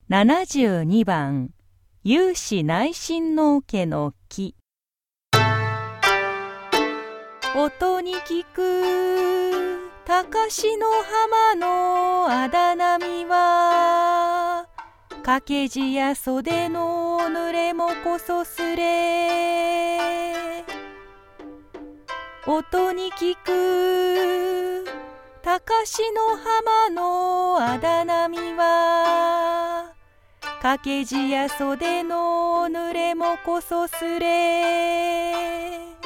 72番有志内親王家の木。音に聞く高志の浜のあだなみは、掛け字や袖の濡れもこそすれ。音に聞く高志の浜のあだなみは、掛け字や袖の濡れもこそすれ。